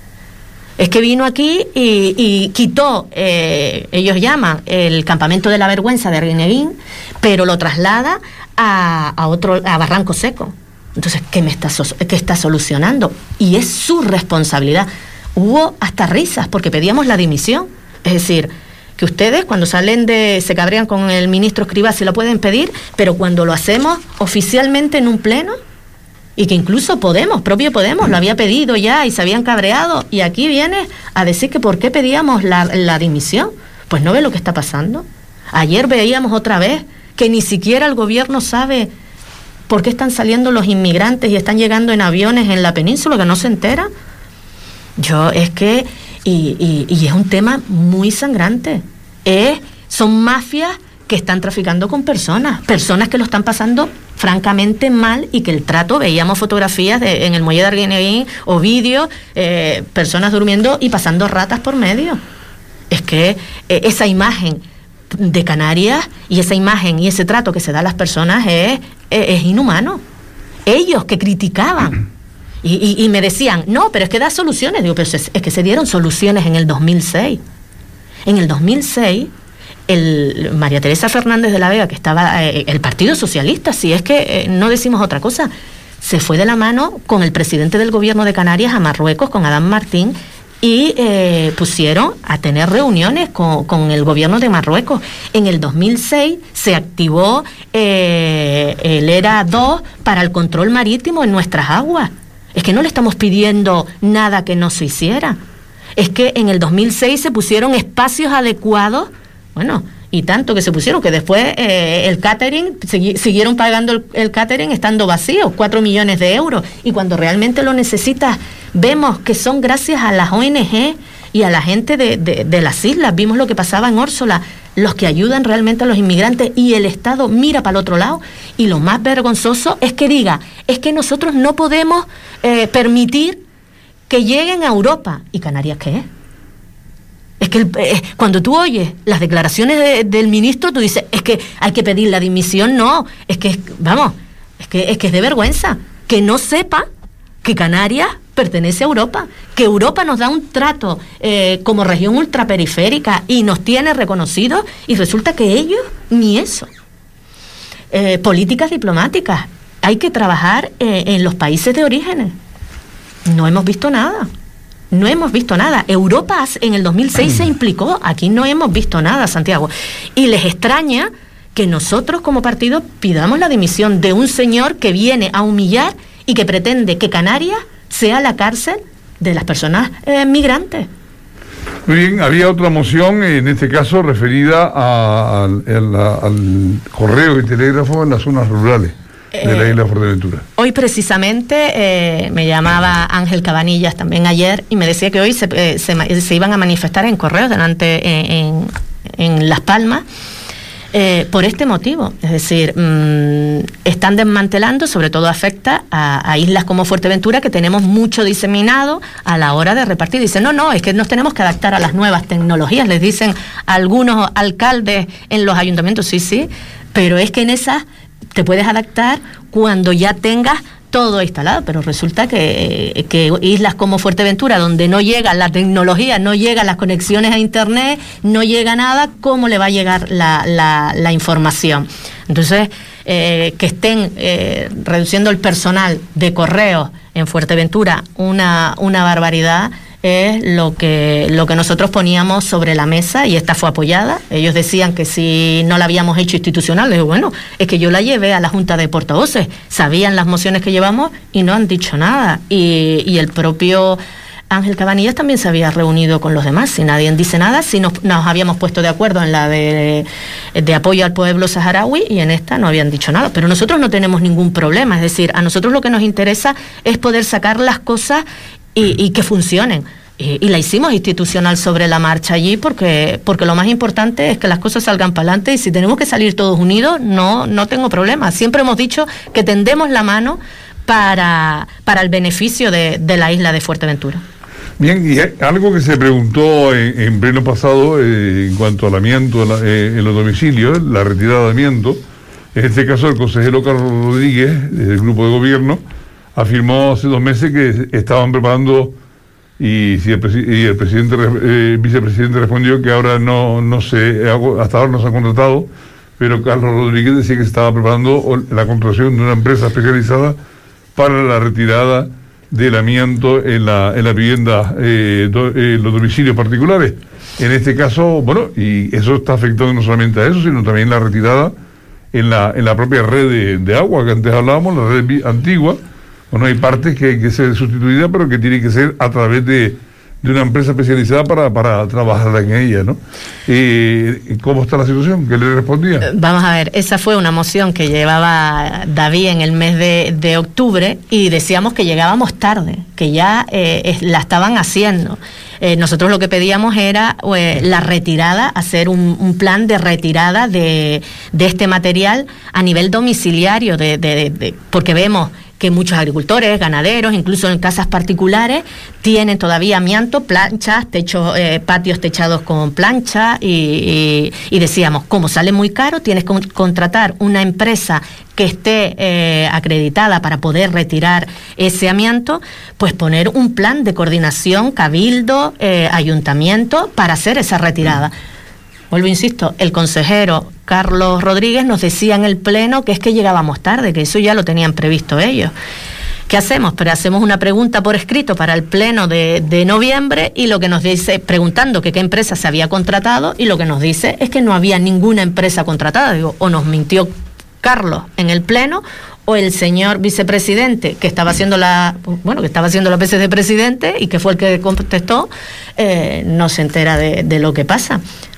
Es que vino aquí y, y quitó, eh, ellos llaman el campamento de la vergüenza de Arguineguín, pero lo traslada a, a otro, a Barranco Seco. Entonces, ¿qué me está, qué está solucionando? Y es su responsabilidad. Hubo hasta risas porque pedíamos la dimisión. Es decir, que ustedes cuando salen de, se cabrean con el ministro Escrivá, si lo pueden pedir, pero cuando lo hacemos oficialmente en un pleno, y que incluso Podemos, propio Podemos, lo había pedido ya y se habían cabreado, y aquí viene a decir que por qué pedíamos la, la dimisión. Pues no ve lo que está pasando. Ayer veíamos otra vez que ni siquiera el gobierno sabe por qué están saliendo los inmigrantes y están llegando en aviones en la península, que no se entera. Yo, es que, y, y, y es un tema muy sangrante. Es, son mafias que están traficando con personas, personas que lo están pasando francamente mal y que el trato, veíamos fotografías de, en el muelle de Arguineguín o vídeos, eh, personas durmiendo y pasando ratas por medio. Es que eh, esa imagen de Canarias y esa imagen y ese trato que se da a las personas es, es, es inhumano. Ellos que criticaban y, y, y me decían, no, pero es que da soluciones. Digo, pero es, es que se dieron soluciones en el dos mil seis. En el dos mil seis... El, María Teresa Fernández de la Vega, que estaba, eh, el Partido Socialista, si es que eh, no decimos otra cosa, se fue de la mano con el presidente del gobierno de Canarias a Marruecos, con Adán Martín, y eh, pusieron a tener reuniones con, con el gobierno de Marruecos. En el dos mil seis se activó eh, el E R A dos para el control marítimo en nuestras aguas. Es que no le estamos pidiendo nada que no se hiciera. Es que en el dos mil seis se pusieron espacios adecuados. Bueno, y tanto que se pusieron que después eh, el catering, segui- siguieron pagando el, el catering estando vacío, cuatro millones de euros. Y cuando realmente lo necesitas, vemos que son gracias a las O N G y a la gente de, de, de las islas. Vimos lo que pasaba en Órsola, los que ayudan realmente a los inmigrantes, y el Estado mira para el otro lado. Y lo más vergonzoso es que diga, es que nosotros no podemos eh, permitir que lleguen a Europa. ¿Y Canarias qué es? Es que el, eh, cuando tú oyes las declaraciones de, del ministro, tú dices, es que hay que pedir la dimisión. No, es que, vamos, es que es que es de vergüenza que no sepa que Canarias pertenece a Europa, que Europa nos da un trato eh, como región ultraperiférica y nos tiene reconocidos, y resulta que ellos ni eso. Eh, políticas diplomáticas, hay que trabajar eh, en los países de orígenes. No hemos visto nada. No hemos visto nada. Europa en el dos mil seis se implicó. Aquí no hemos visto nada, Santiago. Y les extraña que nosotros como partido pidamos la dimisión de un señor que viene a humillar y que pretende que Canarias sea la cárcel de las personas eh, migrantes. Muy bien, había otra moción, en este caso referida a, a, a la, al correo y telégrafo en las zonas rurales de la isla de Fuerteventura. Hoy precisamente eh, me llamaba Ángel Cabanillas también ayer y me decía que hoy se, eh, se, se iban a manifestar en correos delante eh, en, en Las Palmas eh, por este motivo. Es decir, mmm, están desmantelando, sobre todo afecta a, a islas como Fuerteventura, que tenemos mucho diseminado a la hora de repartir. Dicen, no, no, es que nos tenemos que adaptar a las nuevas tecnologías, les dicen algunos alcaldes en los ayuntamientos, sí, sí, pero es que en esas te puedes adaptar cuando ya tengas todo instalado, pero resulta que, que islas como Fuerteventura, donde no llega la tecnología, no llegan las conexiones a internet, no llega nada, ¿cómo le va a llegar la, la, la información? Entonces, eh, que estén eh, reduciendo el personal de correos en Fuerteventura, una, una barbaridad, es lo que lo que nosotros poníamos sobre la mesa, y esta fue apoyada. Ellos decían que si no la habíamos hecho institucional, les digo, bueno, es que yo la llevé a la Junta de Portavoces, sabían las mociones que llevamos y no han dicho nada, y, y el propio Ángel Cabanillas también se había reunido con los demás, si nadie dice nada, si nos, nos habíamos puesto de acuerdo en la de, de apoyo al pueblo saharaui, y en esta no habían dicho nada, pero nosotros no tenemos ningún problema. Es decir, a nosotros lo que nos interesa es poder sacar las cosas y, y que funcionen. Y, y la hicimos institucional sobre la marcha allí porque porque lo más importante es que las cosas salgan para adelante, y si tenemos que salir todos unidos, no no tengo problema. Siempre hemos dicho que tendemos la mano para, para el beneficio de, de la isla de Fuerteventura. Bien, y algo que se preguntó en, en pleno pasado eh, en cuanto al amianto la, eh, en los domicilios, la retirada de amianto, en este caso el consejero Carlos Rodríguez, del grupo de gobierno, afirmó hace dos meses que estaban preparando. Y, si el, y el presidente, eh, vicepresidente respondió que ahora no, no se, hasta ahora no se ha contratado, pero Carlos Rodríguez decía que se estaba preparando la contratación de una empresa especializada para la retirada del amianto en la, en la vivienda, eh, do, eh, los domicilios particulares. En este caso, bueno, y eso está afectando no solamente a eso, sino también la retirada en la, en la propia red de, de agua que antes hablábamos, la red antigua. Bueno, hay partes que hay que ser sustituidas, pero que tienen que ser a través de, de una empresa especializada para, para trabajar en ella, ¿no? Eh, ¿Cómo está la situación? ¿Qué le respondía? Vamos a ver, esa fue una moción que llevaba David en el mes de, de octubre, y decíamos que llegábamos tarde, que ya eh, es, la estaban haciendo. Eh, nosotros lo que pedíamos era eh, la retirada, hacer un, un plan de retirada de, de este material a nivel domiciliario, de, de, de, de, porque vemos que muchos agricultores, ganaderos, incluso en casas particulares, tienen todavía amianto, planchas, techos, eh, patios techados con plancha, y, y, y decíamos, como sale muy caro, tienes que contratar una empresa que esté eh, acreditada para poder retirar ese amianto, pues poner un plan de coordinación, cabildo, eh, ayuntamiento, para hacer esa retirada. Vuelvo, insisto, el consejero Carlos Rodríguez nos decía en el pleno que es que llegábamos tarde, que eso ya lo tenían previsto ellos. ¿Qué hacemos? Pero hacemos una pregunta por escrito para el pleno de, de noviembre, y lo que nos dice, preguntando que qué empresa se había contratado, y lo que nos dice es que no había ninguna empresa contratada. Digo, o nos mintió Carlos en el pleno, o el señor vicepresidente, que estaba haciendo la, bueno, que estaba haciendo las veces de presidente y que fue el que contestó, eh, no se entera de, de lo que pasa.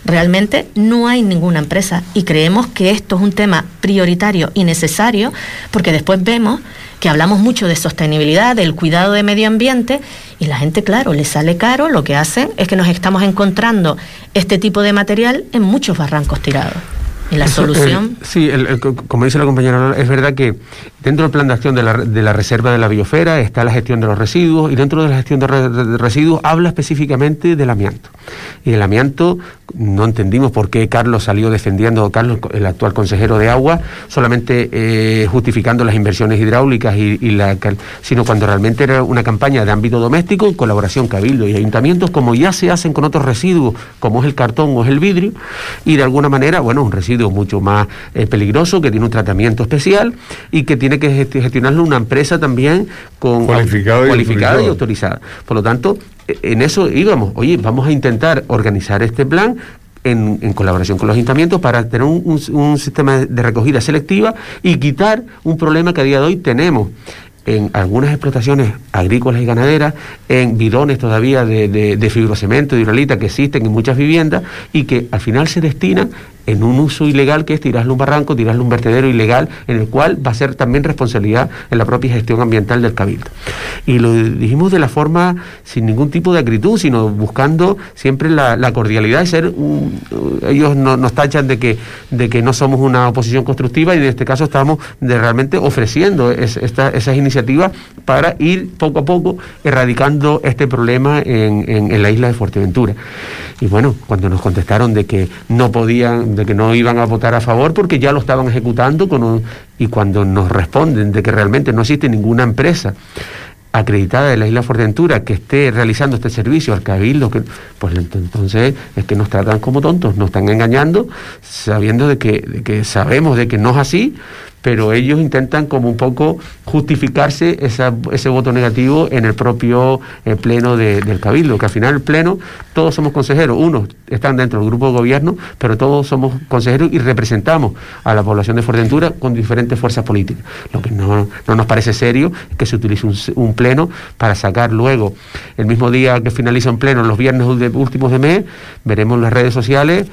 realmente no hay ninguna empresa, y creemos que esto es un tema prioritario y necesario, porque después vemos que hablamos mucho de sostenibilidad, del cuidado de medio ambiente, y la gente, claro, le sale caro. Lo que hacen es que nos estamos encontrando este tipo de material en muchos barrancos tirados. Y la Eso, solución... El, sí, el, el, como dice la compañera Lola, es verdad que dentro del plan de acción de la, de la reserva de la biosfera está la gestión de los residuos, y dentro de la gestión de, re, de residuos habla específicamente del amianto. Y el amianto, no entendimos por qué Carlos salió defendiendo, Carlos, el actual consejero de agua, solamente eh, justificando las inversiones hidráulicas, y, y la, sino cuando realmente era una campaña de ámbito doméstico, en colaboración Cabildo y ayuntamientos, como ya se hacen con otros residuos, como es el cartón o es el vidrio, y de alguna manera, bueno, un residuo mucho más eh, peligroso, que tiene un tratamiento especial y que tiene que gestionarlo una empresa también con cualificada, au, y, cualificada y autorizada. autorizada. Por lo tanto, en eso íbamos. Oye, vamos a intentar organizar este plan En, en colaboración con los ayuntamientos para tener un, un, un sistema de recogida selectiva y quitar un problema que a día de hoy tenemos en algunas explotaciones agrícolas y ganaderas, en bidones todavía de, de, de fibrocemento, de hidrolita, que existen en muchas viviendas y que al final se destinan en un uso ilegal, que es tirarle un barranco, tirarle un vertedero ilegal, en el cual va a ser también responsabilidad en la propia gestión ambiental del Cabildo. Y lo dijimos de la forma sin ningún tipo de acritud, sino buscando siempre la, la cordialidad de ser un, ellos no, nos tachan de que, de que no somos una oposición constructiva, y en este caso estamos de realmente ofreciendo es, esta, esas iniciativas para ir poco a poco erradicando este problema en, en, en la isla de Fuerteventura. Y bueno, cuando nos contestaron de que no podían, de que no iban a votar a favor porque ya lo estaban ejecutando, con un, y cuando nos responden de que realmente no existe ninguna empresa acreditada de la isla de Fuerteventura que esté realizando este servicio al Cabildo, que, pues entonces es que nos tratan como tontos, nos están engañando, sabiendo de que, de que sabemos de que no es así, pero ellos intentan como un poco justificarse esa, ese voto negativo en el propio eh, pleno de, del Cabildo, que al final el pleno, todos somos consejeros, unos están dentro del grupo de gobierno, pero todos somos consejeros y representamos a la población de Fuerteventura con diferentes fuerzas políticas. Lo que no, no nos parece serio es que se utilice un, un pleno para sacar luego, el mismo día que finaliza un pleno, los viernes últimos de mes, veremos en las redes sociales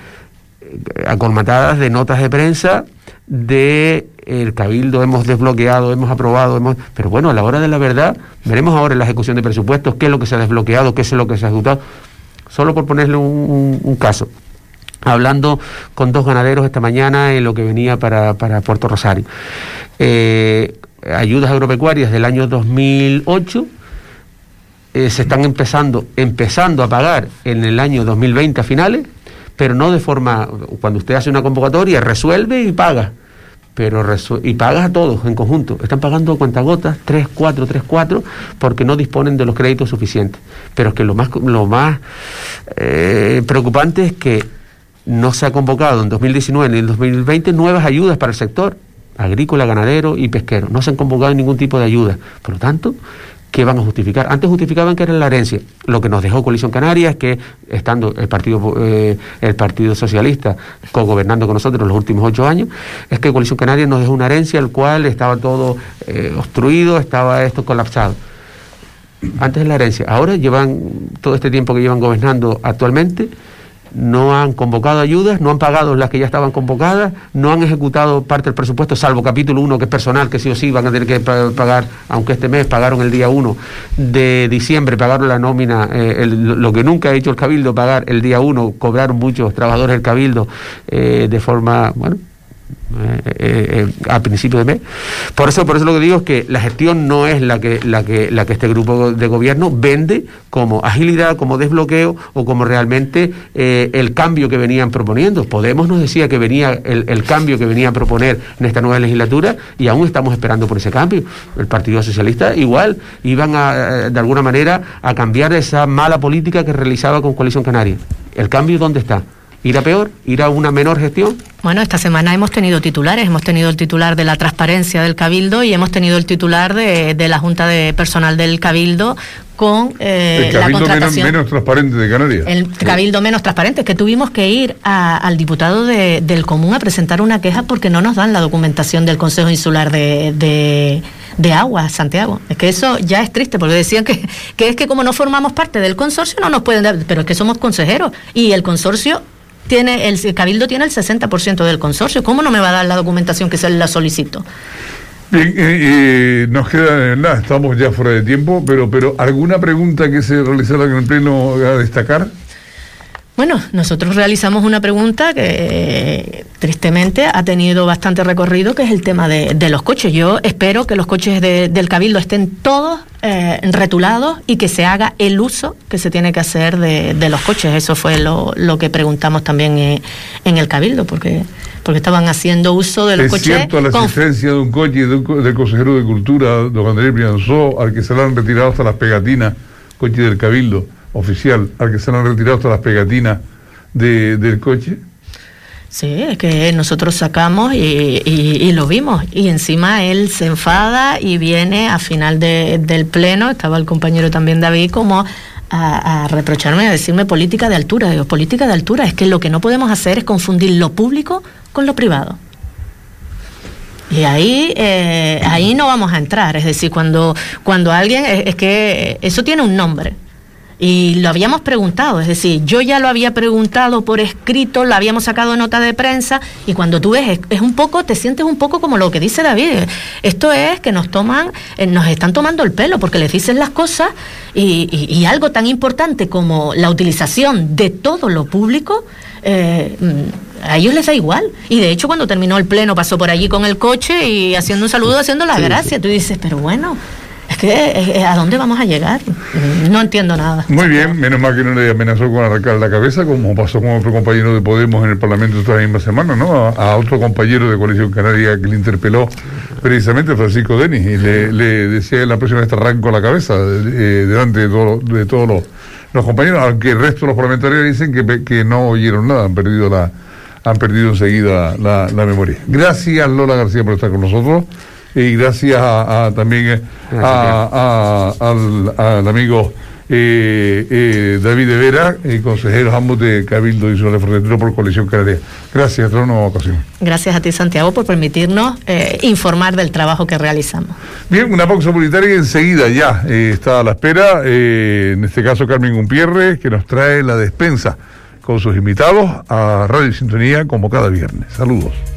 eh, acolmatadas de notas de prensa de el Cabildo hemos desbloqueado, hemos aprobado, hemos... pero bueno, a la hora de la verdad, veremos ahora en la ejecución de presupuestos qué es lo que se ha desbloqueado, qué es lo que se ha ejecutado. Solo por ponerle un, un, un caso, hablando con dos ganaderos esta mañana en lo que venía para, para Puerto Rosario, eh, ayudas agropecuarias del año dos mil ocho, eh, se están empezando, empezando a pagar en el año dos mil veinte a finales, pero no de forma, cuando usted hace una convocatoria, resuelve y paga, pero resu- y pagas a todos en conjunto. Están pagando a cuentagotas, tres, cuatro, tres, cuatro, porque no disponen de los créditos suficientes. Pero es que lo más, lo más eh, preocupante es que no se ha convocado en dos mil diecinueve ni en dos mil veinte nuevas ayudas para el sector agrícola, ganadero y pesquero. No se han convocado ningún tipo de ayuda. Por lo tanto, ¿qué van a justificar? Antes justificaban que era la herencia. Lo que nos dejó Coalición Canaria es que, estando el Partido eh, el Partido Socialista cogobernando con nosotros los últimos ocho años, es que Coalición Canaria nos dejó una herencia al cual estaba todo eh, obstruido, estaba esto colapsado. Antes de la herencia. Ahora llevan, todo este tiempo que llevan gobernando actualmente, no han convocado ayudas, no han pagado las que ya estaban convocadas, no han ejecutado parte del presupuesto, salvo capítulo uno, que es personal, que sí o sí van a tener que pagar, aunque este mes pagaron el día uno de diciembre, pagaron la nómina, eh, el, lo que nunca ha hecho el Cabildo, pagar el día uno, cobraron muchos trabajadores del Cabildo eh, de forma, bueno, Eh, eh, eh, a principio de mes. Por eso, por eso lo que digo es que la gestión no es la que, la que, la que este grupo de gobierno vende como agilidad, como desbloqueo o como realmente eh, el cambio que venían proponiendo. Podemos nos decía que venía el, el cambio que venía a proponer en esta nueva legislatura y aún estamos esperando por ese cambio. El Partido Socialista igual iban a, de alguna manera a cambiar esa mala política que realizaba con Coalición Canaria. ¿El cambio dónde está? ¿Ir a peor? ¿Ir a una menor gestión? Bueno, esta semana hemos tenido titulares, hemos tenido el titular de la transparencia del Cabildo y hemos tenido el titular de, de la Junta de Personal del Cabildo con eh, el Cabildo la contratación. Menos, menos transparente de Canarias. El Cabildo menos transparente, que tuvimos que ir a, al diputado de, del Común a presentar una queja porque no nos dan la documentación del Consejo Insular de... de de agua, Santiago. Es que eso ya es triste, porque decían que, que es que como no formamos parte del consorcio no nos pueden dar, pero es que somos consejeros y el consorcio tiene el, el Cabildo tiene el sesenta por ciento del consorcio. ¿Cómo no me va a dar la documentación que se la solicito? Bien, eh, eh, nos queda nada, estamos ya fuera de tiempo, pero pero ¿alguna pregunta que se realizara en el pleno a destacar? Bueno, nosotros realizamos una pregunta que eh, tristemente ha tenido bastante recorrido, que es el tema de, de los coches. Yo espero que los coches de, del Cabildo estén todos eh, retulados y que se haga el uso que se tiene que hacer de, de los coches. Eso fue lo, lo que preguntamos también eh, en el Cabildo, porque porque estaban haciendo uso de los ¿Es coches. ¿Es cierto la existencia de un coche de un, del consejero de Cultura, don Andrés Brianzó, al que se le han retirado hasta las pegatinas, coche del Cabildo oficial, al que se le han retirado hasta las pegatinas de, del coche? Sí, es que nosotros sacamos y, y, y lo vimos, y encima él se enfada y viene a final de, del pleno, estaba el compañero también David, como a, a reprocharme, a decirme política de altura. Digo, política de altura, es que lo que no podemos hacer es confundir lo público con lo privado. Y ahí eh, ahí no vamos a entrar, es decir, cuando, cuando alguien, es, es que eso tiene un nombre. Y lo habíamos preguntado, es decir, yo ya lo había preguntado por escrito, lo habíamos sacado nota de prensa, y cuando tú ves, es, es un poco, te sientes un poco como lo que dice David. Esto es que nos toman, eh, nos están tomando el pelo, porque les dicen las cosas, y, y, y algo tan importante como la utilización de todo lo público, eh, a ellos les da igual. Y de hecho, cuando terminó el pleno, pasó por allí con el coche y haciendo un saludo, haciendo las sí, gracias. Sí. Tú dices, pero bueno, es que, ¿a dónde vamos a llegar? No entiendo nada. Muy bien, menos mal que no le amenazó con arrancar la cabeza, como pasó con otro compañero de Podemos en el Parlamento esta misma semana, ¿no? A, a otro compañero de Coalición Canaria que le interpeló precisamente Francisco Denis, y le, le decía, la próxima vez te arranco la cabeza eh, delante de, todo, de todos los, los compañeros, aunque el resto de los parlamentarios dicen que, que no oyeron nada, han perdido la han perdido enseguida la, la memoria. Gracias, Lola García, por estar con nosotros. Y gracias a, a también a, a, al, al amigo eh, eh, David de Vera, eh, consejeros ambos de Cabildo y Insular de Fuerteventura por Coalición Canaria. Gracias, hasta una nueva ocasión. Gracias a ti, Santiago, por permitirnos eh, informar del trabajo que realizamos. Bien, una pausa publicitaria y enseguida ya eh, está a la espera, eh, en este caso Carmen Gutiérrez, que nos trae la despensa con sus invitados a Radio Sintonía como cada viernes. Saludos.